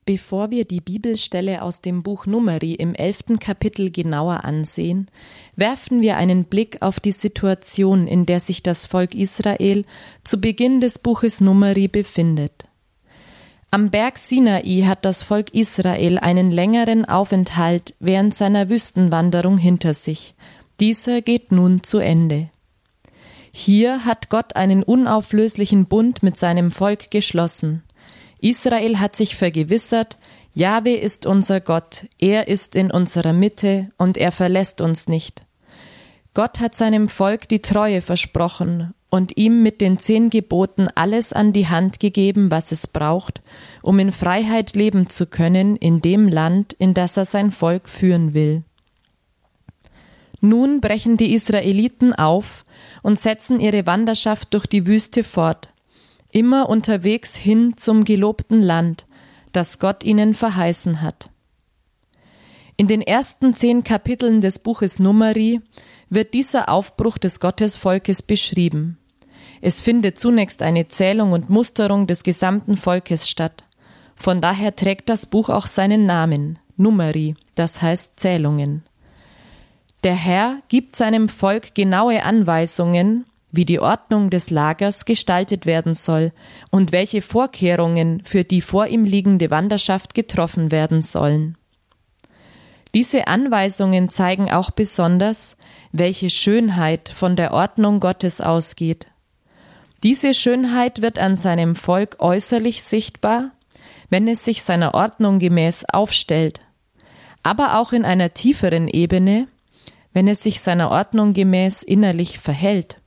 Bevor wir die Bibelstelle aus dem Buch Numeri im 11. Kapitel genauer ansehen, werfen wir einen Blick auf die Situation, in der sich das Volk Israel zu Beginn des Buches Numeri befindet. Am Berg Sinai hat das Volk Israel einen längeren Aufenthalt während seiner Wüstenwanderung hinter sich. Dieser geht nun zu Ende. Hier hat Gott einen unauflöslichen Bund mit seinem Volk geschlossen. Israel hat sich vergewissert, Jahwe ist unser Gott, er ist in unserer Mitte und er verlässt uns nicht. Gott hat seinem Volk die Treue versprochen und ihm mit den 10 Geboten alles an die Hand gegeben, was es braucht, um in Freiheit leben zu können in dem Land, in das er sein Volk führen will. Nun brechen die Israeliten auf und setzen ihre Wanderschaft durch die Wüste fort, immer unterwegs hin zum gelobten Land, das Gott ihnen verheißen hat. In den ersten 10 Kapiteln des Buches Numeri wird dieser Aufbruch des Gottesvolkes beschrieben. Es findet zunächst eine Zählung und Musterung des gesamten Volkes statt. Von daher trägt das Buch auch seinen Namen, Numeri, das heißt Zählungen. Der Herr gibt seinem Volk genaue Anweisungen, wie die Ordnung des Lagers gestaltet werden soll und welche Vorkehrungen für die vor ihm liegende Wanderschaft getroffen werden sollen. Diese Anweisungen zeigen auch besonders, welche Schönheit von der Ordnung Gottes ausgeht. Diese Schönheit wird an seinem Volk äußerlich sichtbar, wenn es sich seiner Ordnung gemäß aufstellt, aber auch in einer tieferen Ebene, wenn es sich seiner Ordnung gemäß innerlich verhält.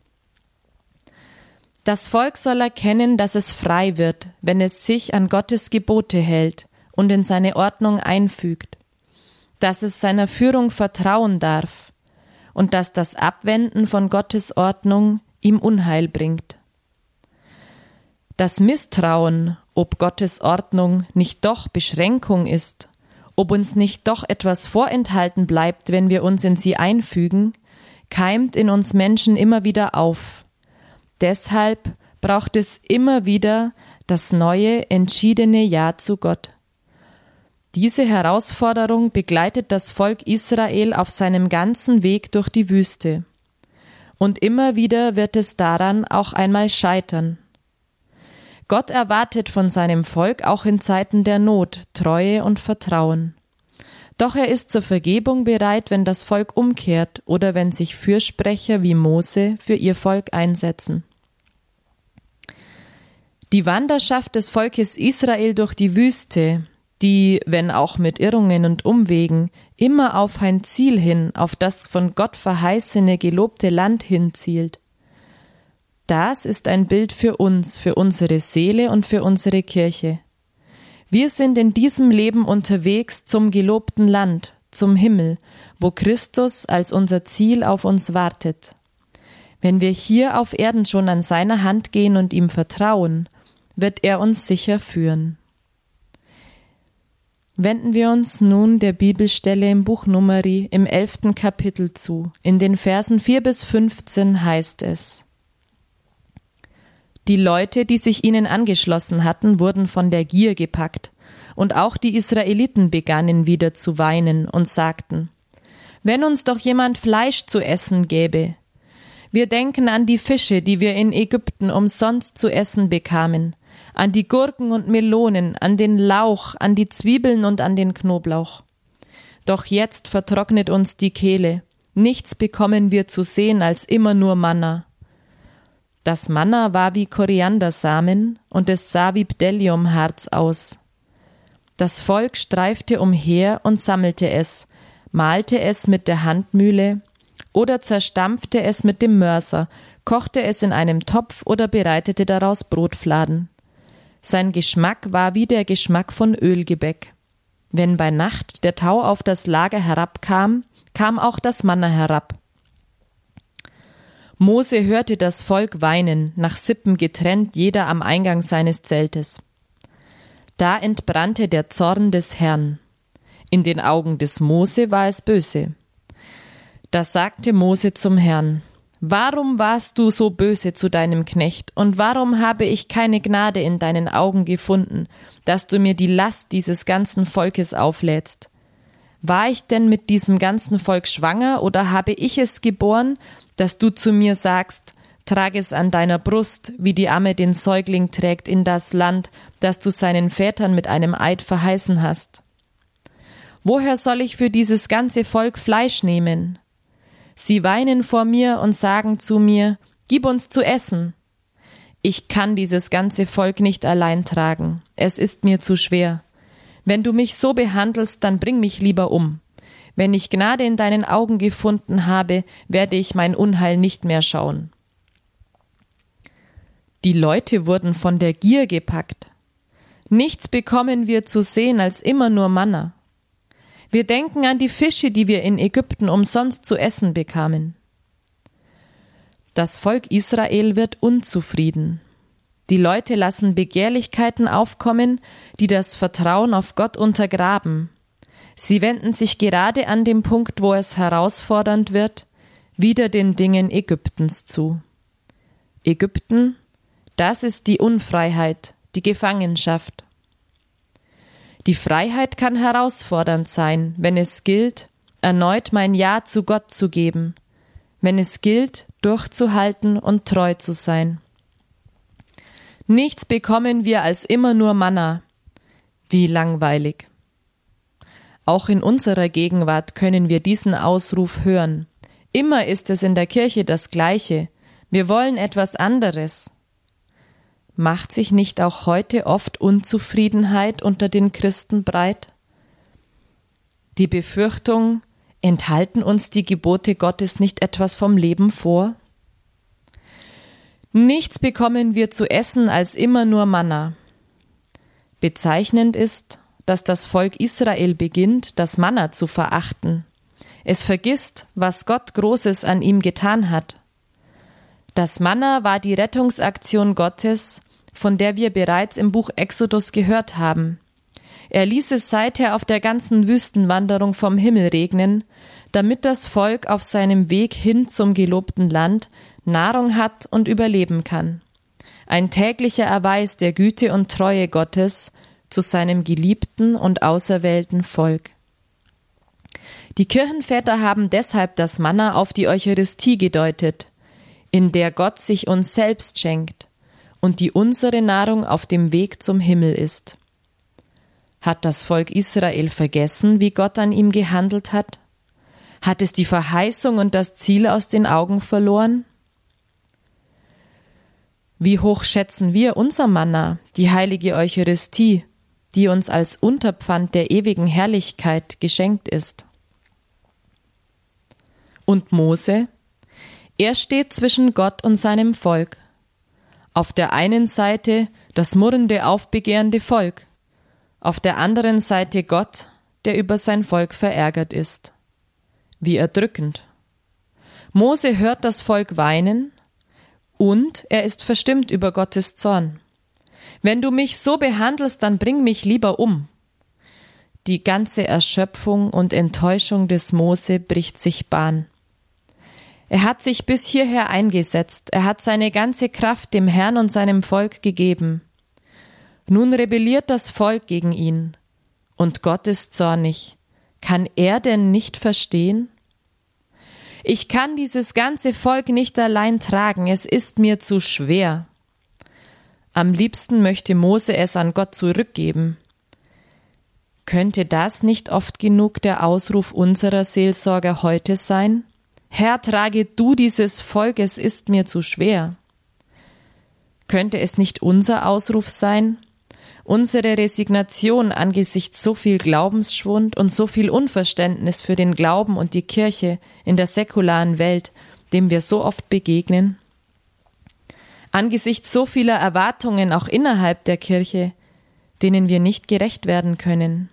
Das Volk soll erkennen, dass es frei wird, wenn es sich an Gottes Gebote hält und in seine Ordnung einfügt, dass es seiner Führung vertrauen darf und dass das Abwenden von Gottes Ordnung ihm Unheil bringt. Das Misstrauen, ob Gottes Ordnung nicht doch Beschränkung ist, ob uns nicht doch etwas vorenthalten bleibt, wenn wir uns in sie einfügen, keimt in uns Menschen immer wieder auf. Deshalb braucht es immer wieder das neue, entschiedene Ja zu Gott. Diese Herausforderung begleitet das Volk Israel auf seinem ganzen Weg durch die Wüste. Und immer wieder wird es daran auch einmal scheitern. Gott erwartet von seinem Volk auch in Zeiten der Not Treue und Vertrauen. Doch er ist zur Vergebung bereit, wenn das Volk umkehrt oder wenn sich Fürsprecher wie Mose für ihr Volk einsetzen. Die Wanderschaft des Volkes Israel durch die Wüste, die, wenn auch mit Irrungen und Umwegen, immer auf ein Ziel hin, auf das von Gott verheißene, gelobte Land hinzielt, das ist ein Bild für uns, für unsere Seele und für unsere Kirche. Wir sind in diesem Leben unterwegs zum gelobten Land, zum Himmel, wo Christus als unser Ziel auf uns wartet. Wenn wir hier auf Erden schon an seiner Hand gehen und ihm vertrauen, wird er uns sicher führen. Wenden wir uns nun der Bibelstelle im Buch Numeri im 11. Kapitel zu. In den Versen 4 bis 15 heißt es: Die Leute, die sich ihnen angeschlossen hatten, wurden von der Gier gepackt, und auch die Israeliten begannen wieder zu weinen und sagten: Wenn uns doch jemand Fleisch zu essen gäbe! Wir denken an die Fische, die wir in Ägypten umsonst zu essen bekamen, an die Gurken und Melonen, an den Lauch, an die Zwiebeln und an den Knoblauch. Doch jetzt vertrocknet uns die Kehle, nichts bekommen wir zu sehen als immer nur Manna. Das Manna war wie Koriandersamen und es sah wie Bdelliumharz aus. Das Volk streifte umher und sammelte es, mahlte es mit der Handmühle oder zerstampfte es mit dem Mörser, kochte es in einem Topf oder bereitete daraus Brotfladen. Sein Geschmack war wie der Geschmack von Ölgebäck. Wenn bei Nacht der Tau auf das Lager herabkam, kam auch das Manna herab. Mose hörte das Volk weinen, nach Sippen getrennt, jeder am Eingang seines Zeltes. Da entbrannte der Zorn des Herrn. In den Augen des Mose war es böse. Da sagte Mose zum Herrn: Warum warst du so böse zu deinem Knecht, und warum habe ich keine Gnade in deinen Augen gefunden, dass du mir die Last dieses ganzen Volkes auflädst? War ich denn mit diesem ganzen Volk schwanger, oder habe ich es geboren, dass du zu mir sagst, trag es an deiner Brust, wie die Amme den Säugling trägt in das Land, das du seinen Vätern mit einem Eid verheißen hast? Woher soll ich für dieses ganze Volk Fleisch nehmen? Sie weinen vor mir und sagen zu mir, gib uns zu essen. Ich kann dieses ganze Volk nicht allein tragen, es ist mir zu schwer. Wenn du mich so behandelst, dann bring mich lieber um. Wenn ich Gnade in deinen Augen gefunden habe, werde ich mein Unheil nicht mehr schauen. Die Leute wurden von der Gier gepackt. Nichts bekommen wir zu sehen als immer nur Manna. Wir denken an die Fische, die wir in Ägypten umsonst zu essen bekamen. Das Volk Israel wird unzufrieden. Die Leute lassen Begehrlichkeiten aufkommen, die das Vertrauen auf Gott untergraben. Sie wenden sich gerade an dem Punkt, wo es herausfordernd wird, wieder den Dingen Ägyptens zu. Ägypten, das ist die Unfreiheit, die Gefangenschaft. Die Freiheit kann herausfordernd sein, wenn es gilt, erneut mein Ja zu Gott zu geben, wenn es gilt, durchzuhalten und treu zu sein. Nichts bekommen wir als immer nur Manna. Wie langweilig. Auch in unserer Gegenwart können wir diesen Ausruf hören. Immer ist es in der Kirche das Gleiche. Wir wollen etwas anderes. Macht sich nicht auch heute oft Unzufriedenheit unter den Christen breit? Die Befürchtung, enthalten uns die Gebote Gottes nicht etwas vom Leben vor? Nichts bekommen wir zu essen als immer nur Manna. Bezeichnend ist, dass das Volk Israel beginnt, das Manna zu verachten. Es vergisst, was Gott Großes an ihm getan hat. Das Manna war die Rettungsaktion Gottes, von der wir bereits im Buch Exodus gehört haben. Er ließ es seither auf der ganzen Wüstenwanderung vom Himmel regnen, damit das Volk auf seinem Weg hin zum gelobten Land Nahrung hat und überleben kann. Ein täglicher Erweis der Güte und Treue Gottes zu seinem geliebten und auserwählten Volk. Die Kirchenväter haben deshalb das Manna auf die Eucharistie gedeutet, in der Gott sich uns selbst schenkt und die unsere Nahrung auf dem Weg zum Himmel ist. Hat das Volk Israel vergessen, wie Gott an ihm gehandelt hat? Hat es die Verheißung und das Ziel aus den Augen verloren? Wie hoch schätzen wir unser Manna, die heilige Eucharistie, die uns als Unterpfand der ewigen Herrlichkeit geschenkt ist? Und Mose? Er steht zwischen Gott und seinem Volk. Auf der einen Seite das murrende, aufbegehrende Volk, auf der anderen Seite Gott, der über sein Volk verärgert ist. Wie erdrückend. Mose hört das Volk weinen und er ist verstimmt über Gottes Zorn. Wenn du mich so behandelst, dann bring mich lieber um. Die ganze Erschöpfung und Enttäuschung des Mose bricht sich Bahn. Er hat sich bis hierher eingesetzt, er hat seine ganze Kraft dem Herrn und seinem Volk gegeben. Nun rebelliert das Volk gegen ihn, und Gott ist zornig. Kann er denn nicht verstehen? Ich kann dieses ganze Volk nicht allein tragen, es ist mir zu schwer. Am liebsten möchte Mose es an Gott zurückgeben. Könnte das nicht oft genug der Ausruf unserer Seelsorger heute sein? Herr, trage du dieses Volk, es ist mir zu schwer. Könnte es nicht unser Ausruf sein? Unsere Resignation angesichts so viel Glaubensschwund und so viel Unverständnis für den Glauben und die Kirche in der säkularen Welt, dem wir so oft begegnen? Angesichts so vieler Erwartungen auch innerhalb der Kirche, denen wir nicht gerecht werden können?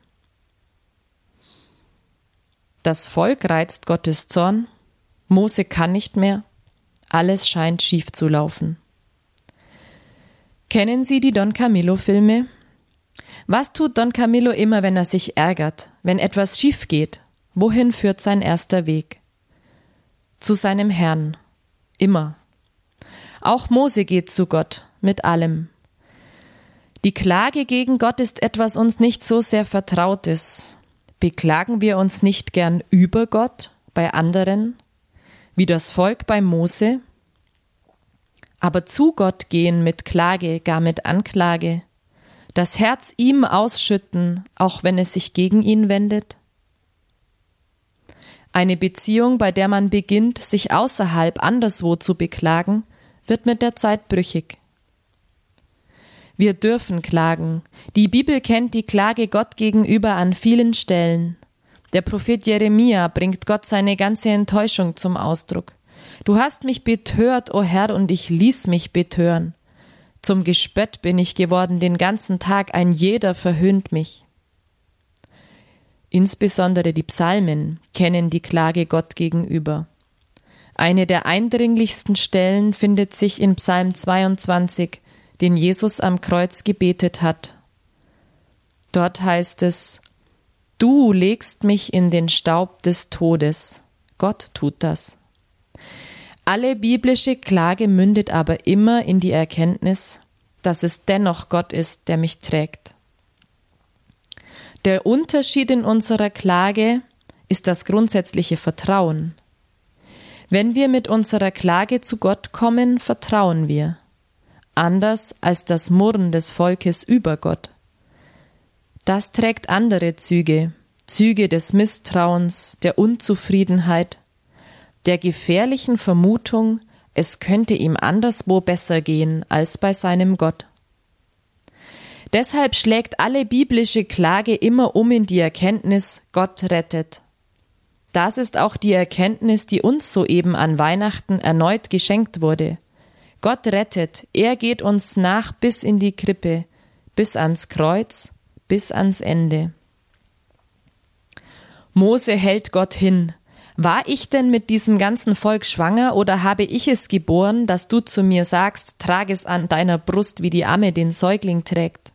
Das Volk reizt Gottes Zorn, Mose kann nicht mehr, alles scheint schief zu laufen. Kennen Sie die Don Camillo-Filme? Was tut Don Camillo immer, wenn er sich ärgert, wenn etwas schief geht? Wohin führt sein erster Weg? Zu seinem Herrn. Immer. Auch Mose geht zu Gott mit allem. Die Klage gegen Gott ist etwas uns nicht so sehr Vertrautes. Beklagen wir uns nicht gern über Gott bei anderen, wie das Volk bei Mose? Aber zu Gott gehen mit Klage, gar mit Anklage, das Herz ihm ausschütten, auch wenn es sich gegen ihn wendet? Eine Beziehung, bei der man beginnt, sich außerhalb anderswo zu beklagen, wird mit der Zeit brüchig. Wir dürfen klagen. Die Bibel kennt die Klage Gott gegenüber an vielen Stellen. Der Prophet Jeremia bringt Gott seine ganze Enttäuschung zum Ausdruck. Du hast mich betört, o Herr, und ich ließ mich betören. Zum Gespött bin ich geworden den ganzen Tag, ein jeder verhöhnt mich. Insbesondere die Psalmen kennen die Klage Gott gegenüber. Eine der eindringlichsten Stellen findet sich in Psalm 22, den Jesus am Kreuz gebetet hat. Dort heißt es: Du legst mich in den Staub des Todes. Gott tut das. Alle biblische Klage mündet aber immer in die Erkenntnis, dass es dennoch Gott ist, der mich trägt. Der Unterschied in unserer Klage ist das grundsätzliche Vertrauen. Wenn wir mit unserer Klage zu Gott kommen, vertrauen wir. Anders als das Murren des Volkes über Gott. Das trägt andere Züge, Züge des Misstrauens, der Unzufriedenheit, der gefährlichen Vermutung, es könnte ihm anderswo besser gehen als bei seinem Gott. Deshalb schlägt alle biblische Klage immer um in die Erkenntnis, Gott rettet. Das ist auch die Erkenntnis, die uns soeben an Weihnachten erneut geschenkt wurde. Gott rettet, er geht uns nach bis in die Krippe, bis ans Kreuz, bis ans Ende. Mose hält Gott hin. War ich denn mit diesem ganzen Volk schwanger oder habe ich es geboren, dass du zu mir sagst, trag es an deiner Brust, wie die Amme den Säugling trägt?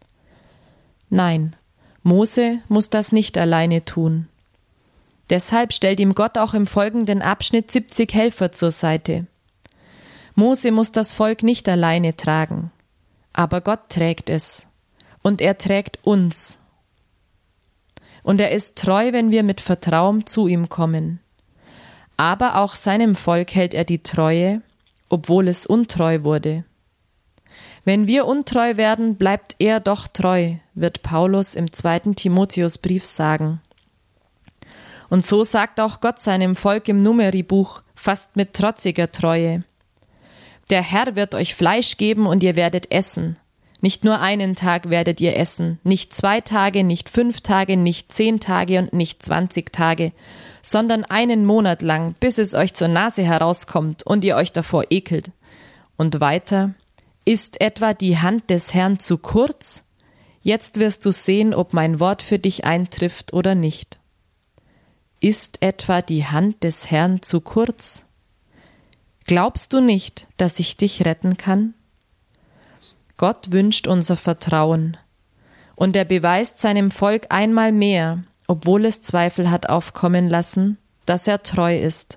Nein, Mose muss das nicht alleine tun. Deshalb stellt ihm Gott auch im folgenden Abschnitt 70 Helfer zur Seite. Mose muss das Volk nicht alleine tragen, aber Gott trägt es und er trägt uns. Und er ist treu, wenn wir mit Vertrauen zu ihm kommen. Aber auch seinem Volk hält er die Treue, obwohl es untreu wurde. Wenn wir untreu werden, bleibt er doch treu, wird Paulus im 2. Timotheusbrief sagen. Und so sagt auch Gott seinem Volk im Numeri-Buch fast mit trotziger Treue: Der Herr wird euch Fleisch geben und ihr werdet essen. Nicht nur einen Tag werdet ihr essen, nicht 2 Tage, nicht 5 Tage, nicht 10 Tage und nicht 20 Tage, sondern 1 Monat lang, bis es euch zur Nase herauskommt und ihr euch davor ekelt. Und weiter: Ist etwa die Hand des Herrn zu kurz? Jetzt wirst du sehen, ob mein Wort für dich eintrifft oder nicht. Ist etwa die Hand des Herrn zu kurz? Glaubst du nicht, dass ich dich retten kann? Gott wünscht unser Vertrauen. Und er beweist seinem Volk einmal mehr, obwohl es Zweifel hat aufkommen lassen, dass er treu ist.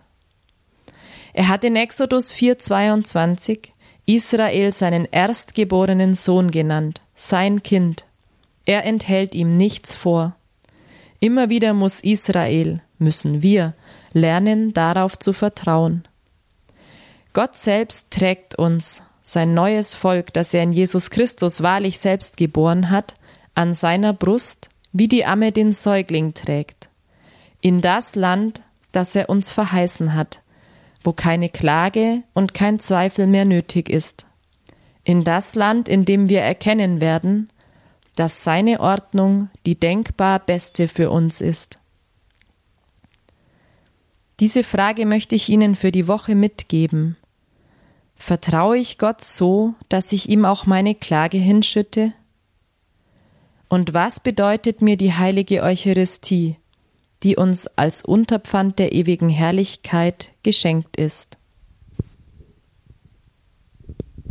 Er hat in Exodus 4,22 Israel seinen erstgeborenen Sohn genannt, sein Kind. Er enthält ihm nichts vor. Immer wieder müssen wir lernen, darauf zu vertrauen. Gott selbst trägt uns, sein neues Volk, das er in Jesus Christus wahrlich selbst geboren hat, an seiner Brust, wie die Amme den Säugling trägt, in das Land, das er uns verheißen hat, wo keine Klage und kein Zweifel mehr nötig ist, in das Land, in dem wir erkennen werden, dass seine Ordnung die denkbar beste für uns ist. Diese Frage möchte ich Ihnen für die Woche mitgeben. Vertraue ich Gott so, dass ich ihm auch meine Klage hinschütte? Und was bedeutet mir die heilige Eucharistie, die uns als Unterpfand der ewigen Herrlichkeit geschenkt ist?